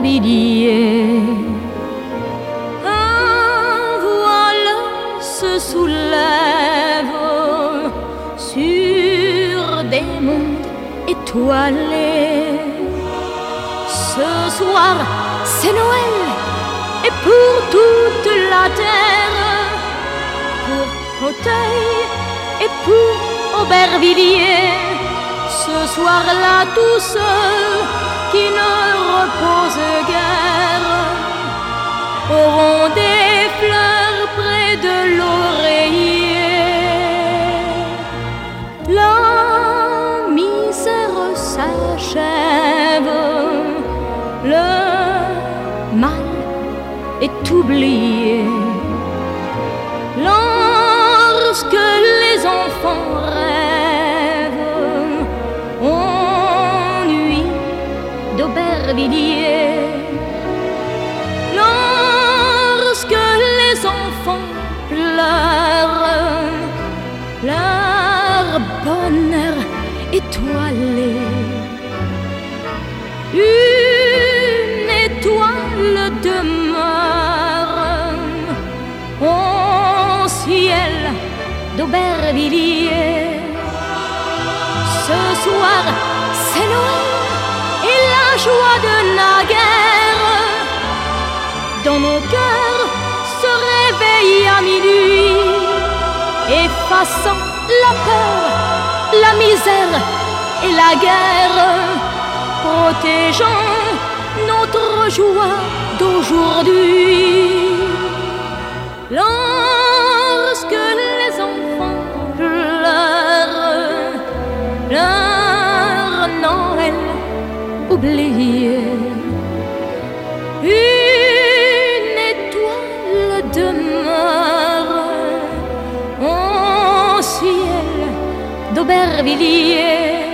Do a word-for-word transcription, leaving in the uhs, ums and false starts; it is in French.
d'Aubervilliers. Un voile se soulève sur des mondes étoilés. Ce soir, c'est Noël, et pour toute la terre, pour Auteuil et pour Aubervilliers, ce soir-là, tous ceux qui ne reposent guère auront des fleurs près de l'oreiller. La misère s'achève, le mal est oublié. Lorsque les enfants rêvent ennui d'Aubervilliers, lorsque les enfants pleurent leur bonheur étoilé, une étoile demeure au ciel d'Aubervilliers. Ce soir, c'est Noël et la joie de naguère dans nos cœurs se réveille à minuit, effaçant la peur, la misère et la guerre, protégeant notre joie d'aujourd'hui. Lorsque les enfants pleurent leur Noël oublié, une étoile demeure au ciel d'Aubervilliers.